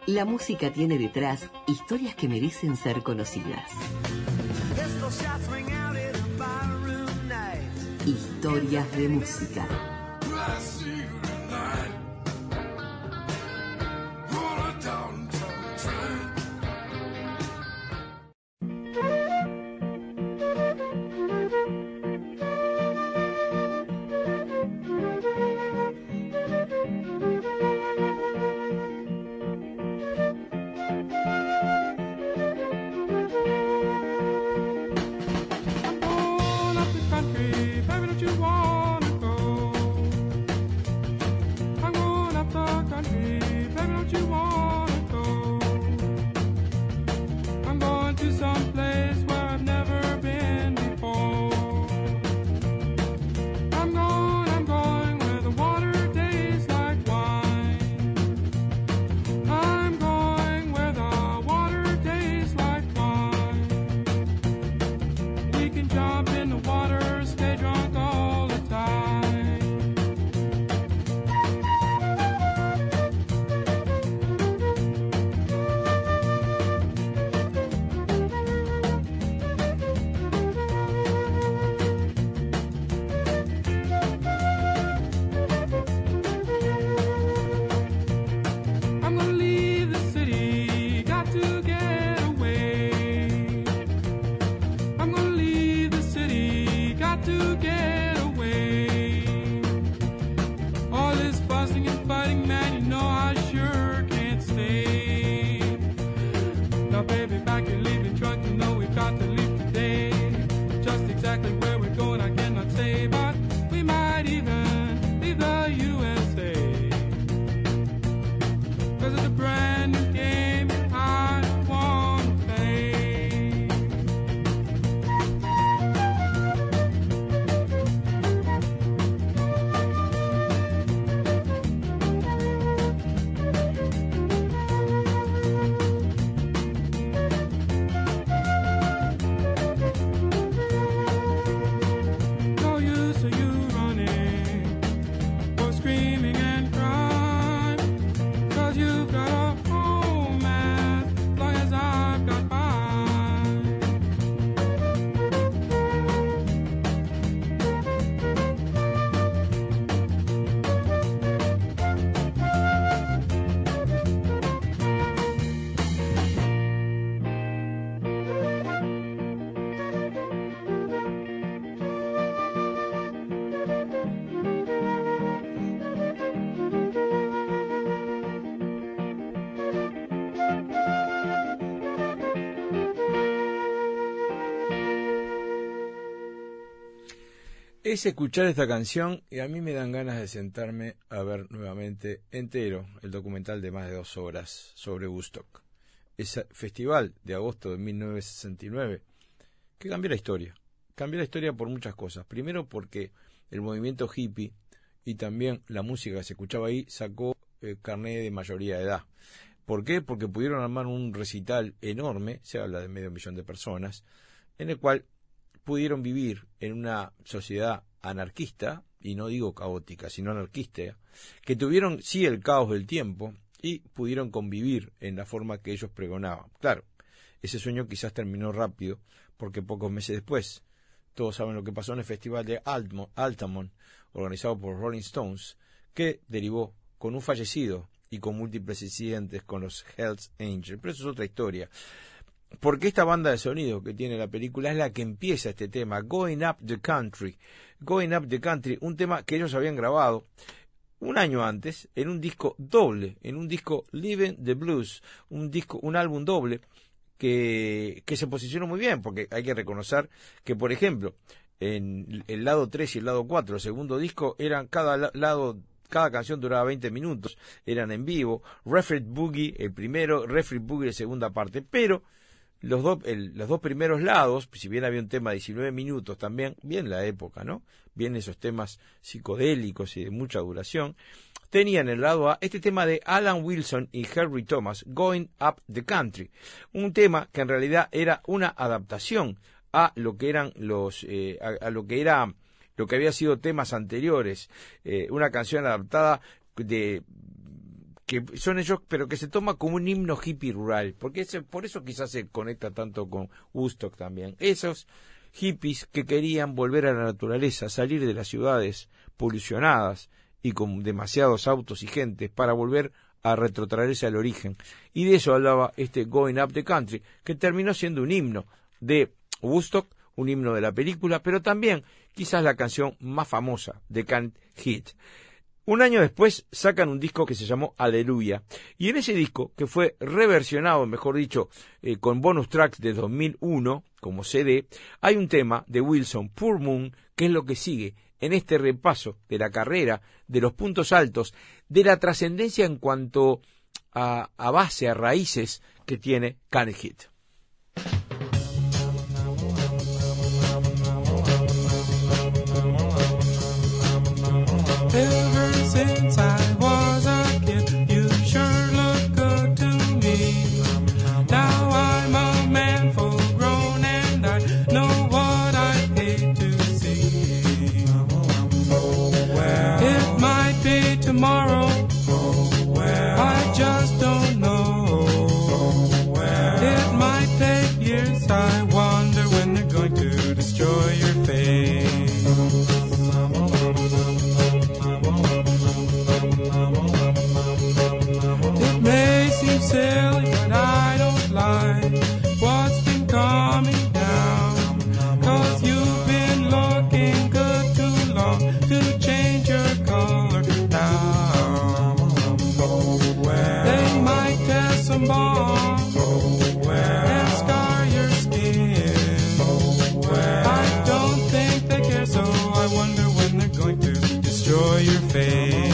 La música tiene detrás historias que merecen ser conocidas. Historias de música. Es escuchar esta canción y a mí me dan ganas de sentarme a ver nuevamente entero el documental de más de 2 horas sobre Woodstock. Ese festival de agosto de 1969 que cambió la historia. Cambió la historia por muchas cosas. Primero porque el movimiento hippie y también la música que se escuchaba ahí sacó carné de mayoría de edad. ¿Por qué? Porque pudieron armar un recital enorme, se habla de 500.000 de personas, en el cual pudieron vivir en una sociedad anarquista, y no digo caótica, sino anarquista, que tuvieron sí el caos del tiempo y pudieron convivir en la forma que ellos pregonaban. Claro, ese sueño quizás terminó rápido, porque pocos meses después, todos saben lo que pasó en el festival de Altamont, organizado por Rolling Stones, que derivó con un fallecido y con múltiples incidentes con los Hells Angels. Pero eso es otra historia. Porque esta banda de sonido que tiene la película es la que empieza este tema, Going Up the Country, un tema que ellos habían grabado un año antes en un disco doble, en un disco Living the Blues, un álbum doble que se posicionó muy bien, porque hay que reconocer que, por ejemplo, en el lado 3 y el lado 4, el segundo disco, eran cada canción duraba 20 minutos, eran en vivo, Referee Boogie el primero, Referee Boogie la segunda parte, pero los dos primeros lados, si bien había un tema de 19 minutos también, bien la época, ¿no? Bien esos temas psicodélicos y de mucha duración, tenían el lado A este tema de Alan Wilson y Henry Thomas, Going Up the Country, un tema que en realidad era una adaptación a lo que eran lo que había sido temas anteriores, una canción adaptada que son ellos, pero que se toma como un himno hippie rural, porque por eso quizás se conecta tanto con Woodstock también. Esos hippies que querían volver a la naturaleza, salir de las ciudades polucionadas y con demasiados autos y gente para volver a retrotraerse al origen. Y de eso hablaba este Going Up the Country, que terminó siendo un himno de Woodstock, un himno de la película, pero también quizás la canción más famosa de Canned Heat. Un año después sacan un disco que se llamó Aleluya, y en ese disco, que fue reversionado, mejor dicho, con bonus tracks de 2001 como CD, hay un tema de Wilson, Poor Moon, que es lo que sigue en este repaso de la carrera, de los puntos altos, de la trascendencia en cuanto a base, a raíces que tiene Canned Heat. Ever since I was a kid, you sure look good to me. Now I'm a man full grown and I know what I hate to see. It might be tomorrow, I just don't know. It might take years, I wonder when they're going to destroy your face. It may seem silly, but I don't like what's been coming down. 'Cause you've been looking good too long to change your color now. They might test some bombs and scar your skin. I don't think they care, so I wonder when they're going to destroy your face.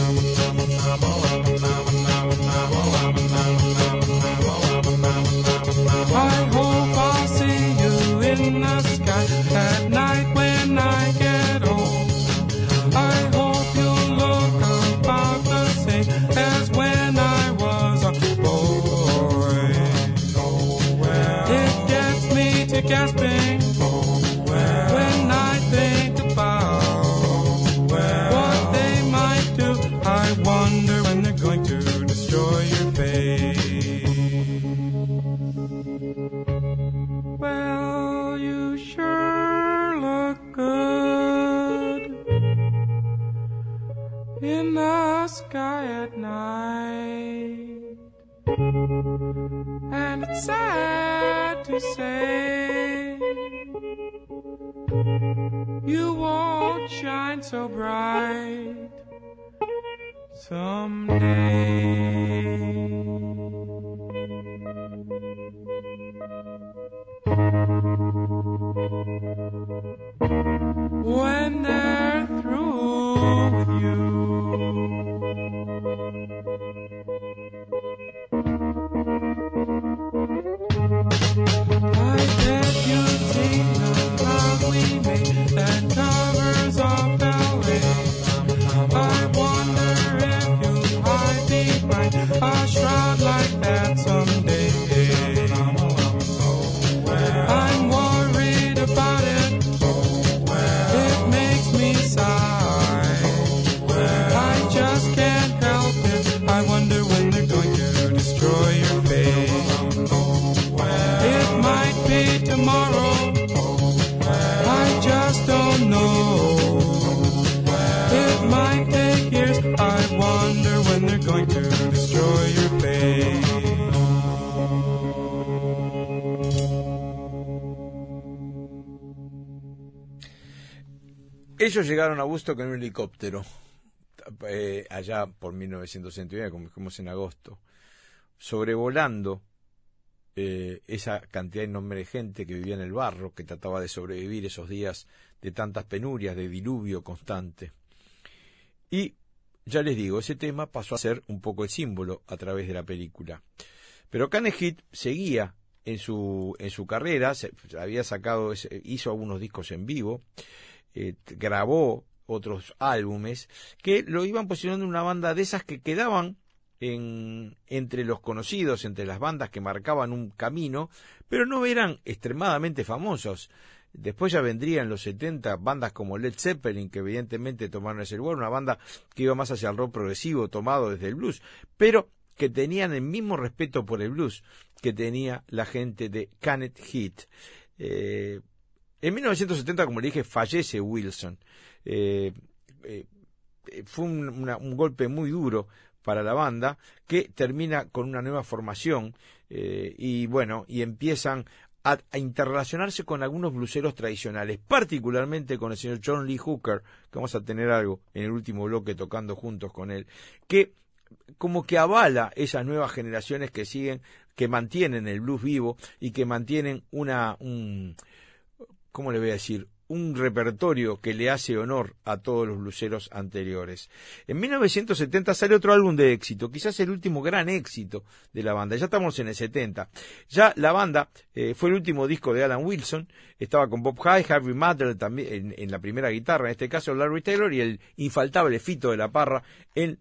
I hope I'll see you in the sky at night when I get old. I hope you'll look about the same as when I was a boy. It gets me to gasping when I think about what they might do. I wonder when they're going to destroy your face. Well, you sure look good in the sky at night. And it's sad to say you won't shine so bright someday. When they're through with you, I bet you've seen the love we made that covers up LA. I wonder if you'll hide behind a shroud like that someday. I'm worried about it. It makes me sigh. I just can't help it. I wonder when they're going to destroy your face. It might be tomorrow. I just don't know. It might take years. I wonder when they're going to destroy your face. Ellos llegaron a Woodstock en un helicóptero, allá por 1969, como dijimos en agosto, sobrevolando esa cantidad enorme de gente que vivía en el barro, que trataba de sobrevivir esos días de tantas penurias, de diluvio constante. Y ya les digo, ese tema pasó a ser un poco el símbolo a través de la película. Pero Canned Heat seguía en su carrera, hizo algunos discos en vivo, grabó otros álbumes que lo iban posicionando en una banda de esas que quedaban entre los conocidos, entre las bandas que marcaban un camino, pero no eran extremadamente famosos. Después ya vendría en los 70 bandas como Led Zeppelin, que evidentemente tomaron ese lugar, una banda que iba más hacia el rock progresivo, tomado desde el blues, pero que tenían el mismo respeto por el blues que tenía la gente de Canned Heat. En 1970, como le dije, fallece Wilson. Fue un golpe muy duro para la banda, que termina con una nueva formación, y empiezan a interrelacionarse con algunos blueseros tradicionales, particularmente con el señor John Lee Hooker, que vamos a tener algo en el último bloque tocando juntos con él, que como que avala esas nuevas generaciones que siguen, que mantienen el blues vivo y que mantienen ¿cómo le voy a decir? Un repertorio que le hace honor a todos los bluseros anteriores. En 1970 sale otro álbum de éxito, quizás el último gran éxito de la banda. Ya estamos en el 70. Ya la banda fue el último disco de Alan Wilson. Estaba con Bob Hyde, Harvey Mandel también en la primera guitarra, en este caso Larry Taylor, y el infaltable Fito de la Parra en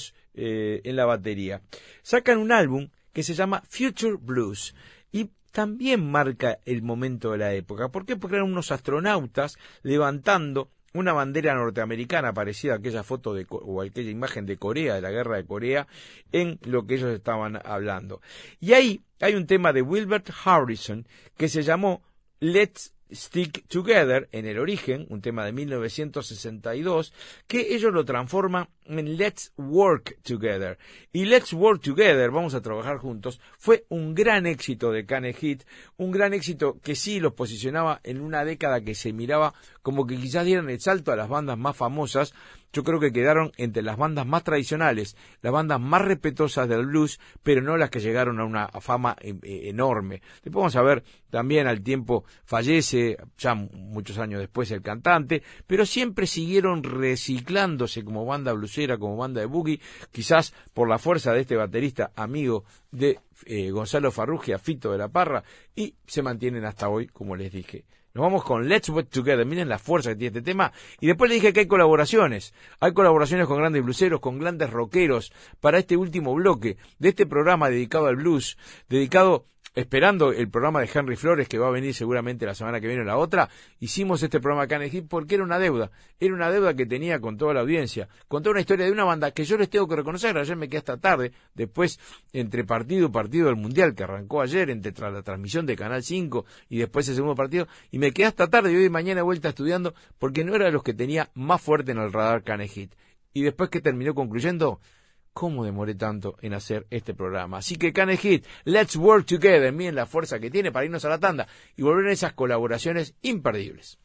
la batería. Sacan un álbum que se llama Future Blues y también marca el momento de la época. ¿Por qué? Porque eran unos astronautas levantando una bandera norteamericana parecida a aquella foto o aquella imagen de Corea, de la guerra de Corea, en lo que ellos estaban hablando. Y ahí hay un tema de Wilbert Harrison que se llamó Let's Stick Together, en el origen, un tema de 1962, que ellos lo transforman en Let's Work Together. Y Let's Work Together, vamos a trabajar juntos, fue un gran éxito de Canned Heat, un gran éxito que sí los posicionaba en una década que se miraba como que quizás dieran el salto a las bandas más famosas. Yo creo que quedaron entre las bandas más tradicionales, las bandas más respetuosas del blues, pero no las que llegaron a una fama enorme. Después vamos a ver, también al tiempo fallece, ya muchos años después, el cantante, pero siempre siguieron reciclándose como banda bluesera, como banda de boogie, quizás por la fuerza de este baterista amigo de Gonzalo Farrugia, Fito de la Parra, y se mantienen hasta hoy, como les dije. Nos vamos con Let's Work Together. Miren la fuerza que tiene este tema. Y después le dije que hay colaboraciones. Hay colaboraciones con grandes blueseros, con grandes rockeros, para este último bloque de este programa dedicado al blues, dedicado, esperando el programa de Henry Flores, que va a venir seguramente la semana que viene o la otra. Hicimos este programa Canned Heat porque era una deuda que tenía con toda la audiencia, contar una historia de una banda que yo les tengo que reconocer. Ayer me quedé hasta tarde, después entre partido del Mundial que arrancó ayer, entre la transmisión de Canal 5 y después el segundo partido, y me quedé hasta tarde y hoy y mañana de vuelta estudiando porque no era de los que tenía más fuerte en el radar Canned Heat. Y después que terminó concluyendo, ¿cómo demoré tanto en hacer este programa? Así que Canned Heat, Let's Work Together. Miren la fuerza que tiene para irnos a la tanda y volver a esas colaboraciones imperdibles.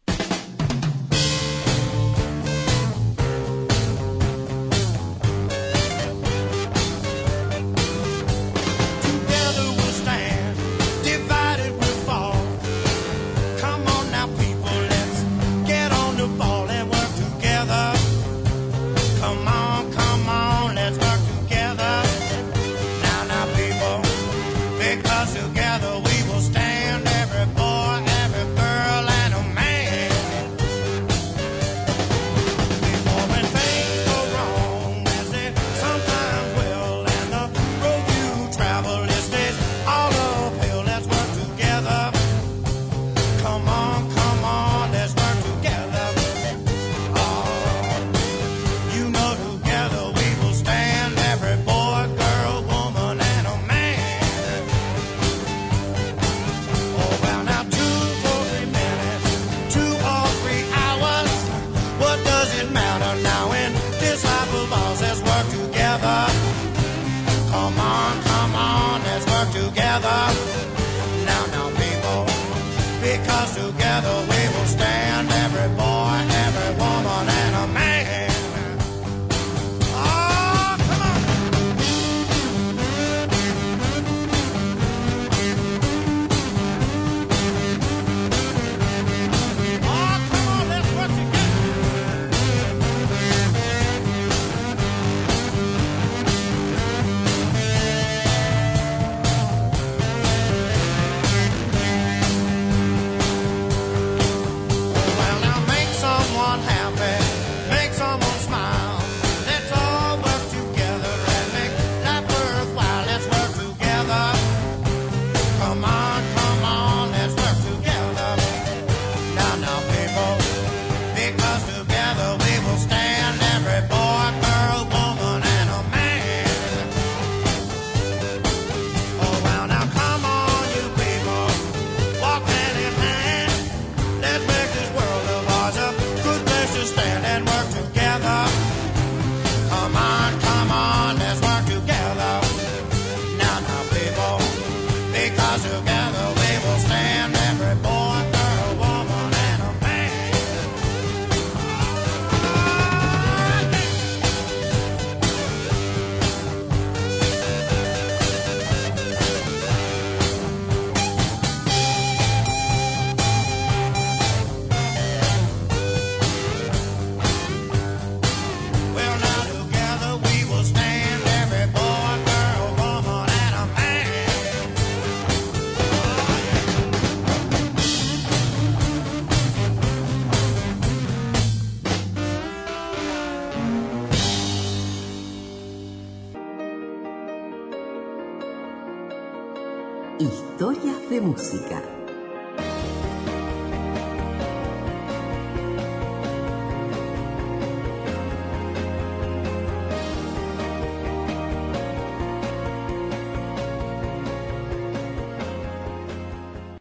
Together we will stand, every boy, every girl, and a man. Before when things go wrong, as they sometimes will, and the road you travel is this all uphill. Let's work together. Come on, let's work together. Oh, you know together we will stand, every boy, girl, woman, and a man. Come on, let's work together. Now, people, because together we will stand, every boy, every woman, and a man. Oh, come on. Oh, come on, let's work together. Historias de música.